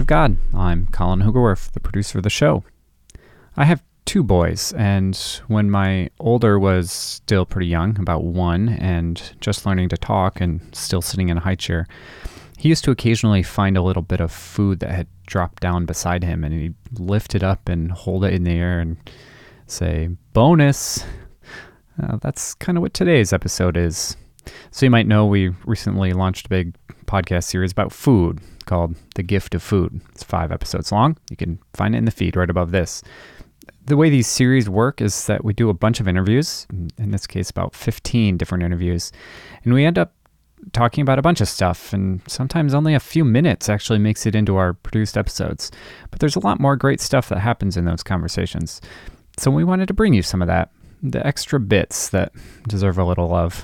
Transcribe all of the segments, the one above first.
of God. I'm Colin Hoogerwerf, the producer of the show. I have two boys, and when my older was still pretty young, about 1, and just learning to talk and still sitting in a high chair, he used to occasionally find a little bit of food that had dropped down beside him, and he'd lift it up and hold it in the air and say, "Bonus!" That's kind of what today's episode is. So you might know we recently launched a big podcast series about food called The Gift of Food. It's 5 episodes long. You can find it in the feed right above this. The way these series work is that we do a bunch of interviews, in this case about 15 different interviews, and we end up talking about a bunch of stuff, and sometimes only a few minutes actually makes it into our produced episodes. But there's a lot more great stuff that happens in those conversations. So we wanted to bring you some of that, the extra bits that deserve a little love.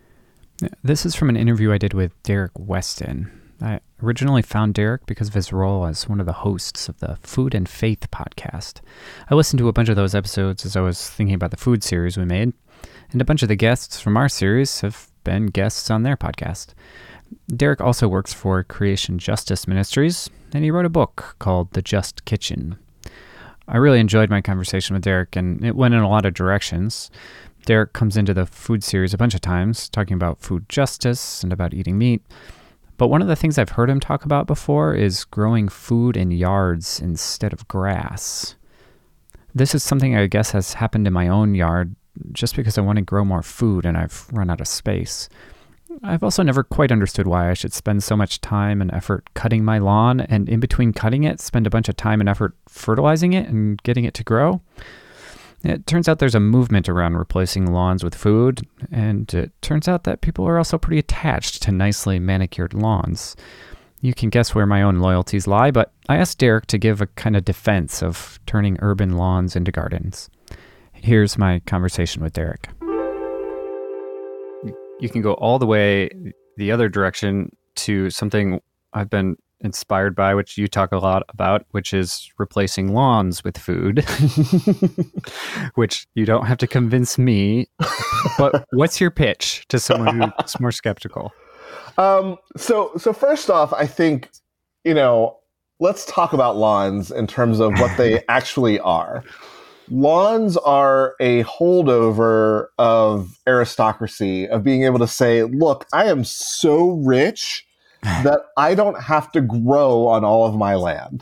This is from an interview I did with Derek Weston. I originally found Derek because of his role as one of the hosts of the Food and Faith podcast. I listened to a bunch of those episodes as I was thinking about the food series we made, and a bunch of the guests from our series have been guests on their podcast. Derek also works for Creation Justice Ministries, and he wrote a book called The Just Kitchen. I really enjoyed my conversation with Derek, and it went in a lot of directions. Derek comes into the food series a bunch of times, talking about food justice and about eating meat. But one of the things I've heard him talk about before is growing food in yards instead of grass. This is something I guess has happened in my own yard just because I want to grow more food and I've run out of space. I've also never quite understood why I should spend so much time and effort cutting my lawn, and in between cutting it, spend a bunch of time and effort fertilizing it and getting it to grow. It turns out there's a movement around replacing lawns with food, and it turns out that people are also pretty attached to nicely manicured lawns. You can guess where my own loyalties lie, but I asked Derek to give a kind of defense of turning urban lawns into gardens. Here's my conversation with Derek. You can go all the way the other direction to something I've been inspired by, which you talk a lot about, which is replacing lawns with food, which you don't have to convince me. But what's your pitch to someone who's more skeptical? So first off, I think, let's talk about lawns in terms of what they actually are. Lawns are a holdover of aristocracy, of being able to say, look, I am so rich that I don't have to grow on all of my land.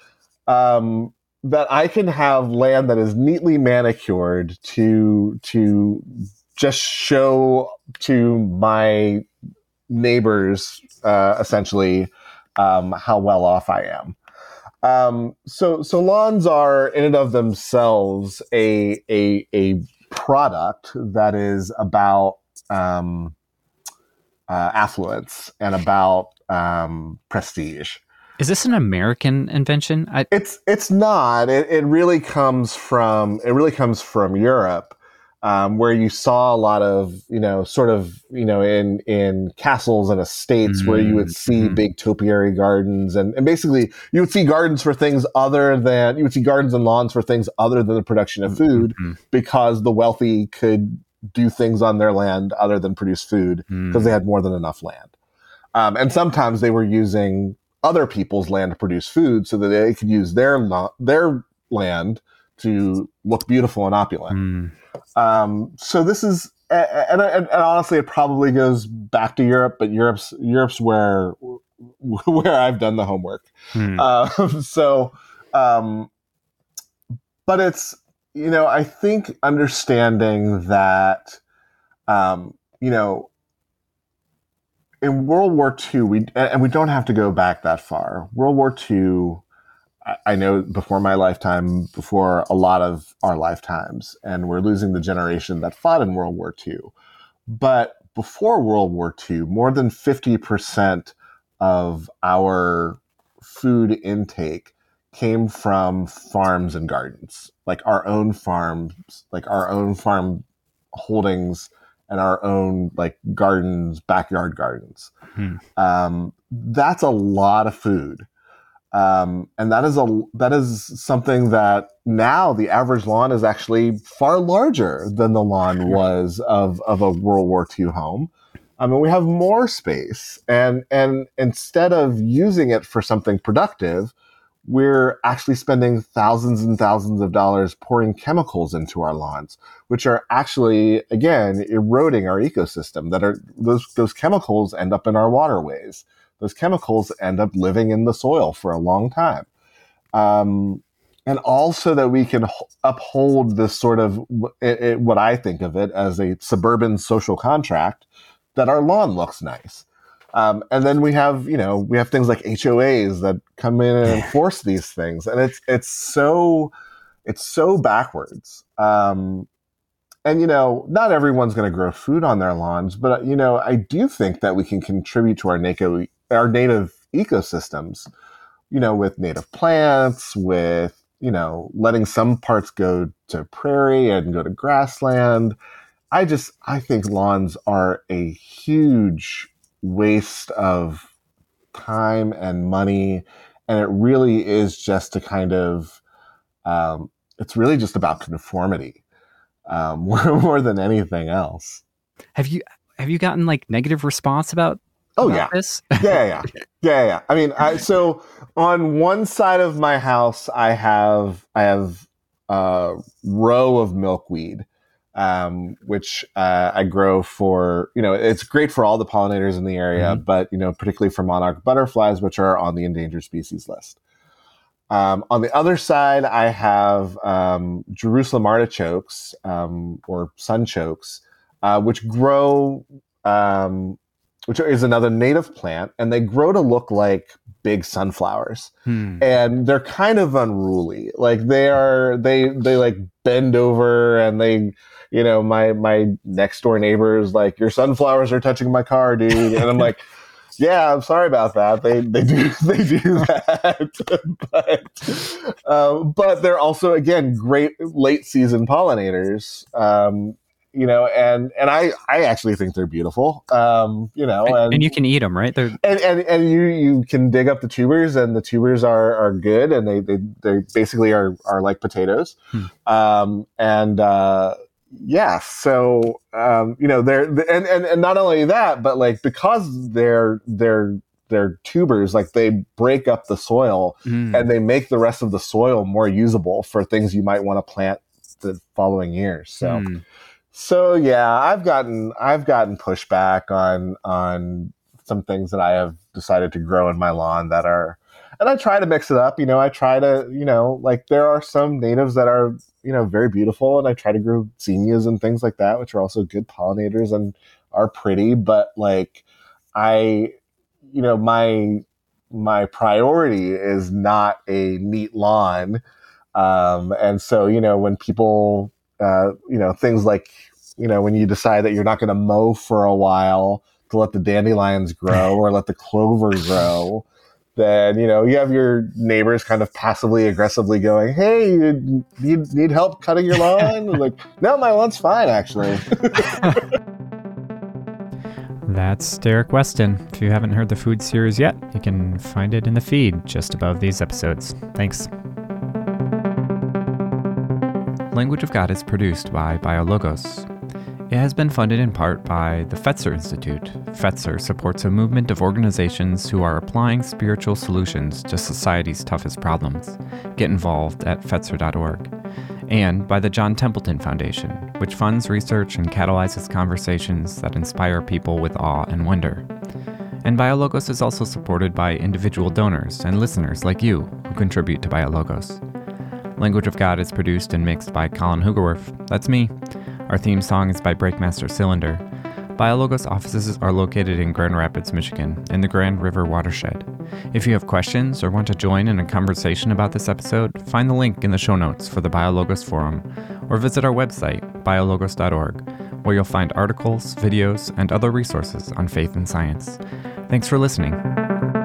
That I can have land that is neatly manicured to just show to my neighbors, essentially, how well off I am. So lawns are in and of themselves a product that is about affluence and about prestige. Is this an American invention? It's not. It really comes from Europe, where you saw a lot of in castles and estates where you would see big topiary gardens, and basically you would see gardens for things you would see gardens and lawns for things other than the production of food, because the wealthy could do things on their land other than produce food because they had more than enough land. And sometimes they were using other people's land to produce food so that they could use their land to look beautiful and opulent. So this is, and honestly, it probably goes back to Europe, but Europe's where I've done the homework. But it's, I think understanding that, in World War II, we don't have to go back that far. World War II, I know before my lifetime, before a lot of our lifetimes, and we're losing the generation that fought in World War II. But before World War II, more than 50% of our food intake came from farms and gardens, like our own farms, like our own farm holdings and our own gardens, backyard gardens. That's a lot of food. And that is something that now the average lawn is actually far larger than the lawn was of a World War II home. I mean, we have more space, and instead of using it for something productive, we're actually spending thousands and thousands of dollars pouring chemicals into our lawns, which are actually, again, eroding our ecosystem. Those chemicals end up in our waterways. Those chemicals end up living in the soil for a long time. And also that we can uphold this sort of, what I think of it as a suburban social contract, that our lawn looks nice. And then we have things like HOAs that come in and enforce these things. And it's so backwards. And, not everyone's going to grow food on their lawns, but, I do think that we can contribute to our native ecosystems, with native plants, with, letting some parts go to prairie and go to grassland. I think lawns are a huge waste of time and money. And it really is just to kind of, it's really just about conformity, more than anything else. Have you gotten like negative response about this? Yeah. I mean, so on one side of my house, I have a row of milkweed, which I grow for, it's great for all the pollinators in the area, but, particularly for monarch butterflies, which are on the endangered species list. On the other side, I have Jerusalem artichokes, or sunchokes, which grow, which is another native plant, and they grow to look like big sunflowers. And they're kind of unruly. Like they like bend over, and they, my next door neighbor is like, your sunflowers are touching my car, dude. And I'm like, yeah, I'm sorry about that. They do that. But they're also, again, great late season pollinators. And I actually think they're beautiful. And you can eat them, right? And you can dig up the tubers, and the tubers are good, and they basically are like potatoes. So they're and not only that, but like, because they're tubers, like they break up the soil, and they make the rest of the soil more usable for things you might want to plant the following year. So yeah, I've gotten pushback on some things that I have decided to grow in my lawn and I try to mix it up. I try to, like there are some natives that are, very beautiful, and I try to grow zinnias and things like that, which are also good pollinators and are pretty. But like my priority is not a neat lawn. And so, when people, things like, when you decide that you're not going to mow for a while to let the dandelions grow or let the clover grow, then, you have your neighbors kind of passively aggressively going, hey, you need help cutting your lawn? Like, no, my lawn's fine, actually. That's Derek Weston. If you haven't heard the food series yet, you can find it in the feed just above these episodes. Thanks. Language of God is produced by BioLogos. It has been funded in part by the Fetzer Institute. Fetzer supports a movement of organizations who are applying spiritual solutions to society's toughest problems. Get involved at Fetzer.org. And by the John Templeton Foundation, which funds research and catalyzes conversations that inspire people with awe and wonder. And BioLogos is also supported by individual donors and listeners like you who contribute to BioLogos. Language of God is produced and mixed by Colin Hugerwerf. That's me. Our theme song is by Breakmaster Cylinder. BioLogos offices are located in Grand Rapids, Michigan, in the Grand River watershed. If you have questions or want to join in a conversation about this episode, find the link in the show notes for the BioLogos forum, or visit our website, biologos.org, where you'll find articles, videos, and other resources on faith and science. Thanks for listening.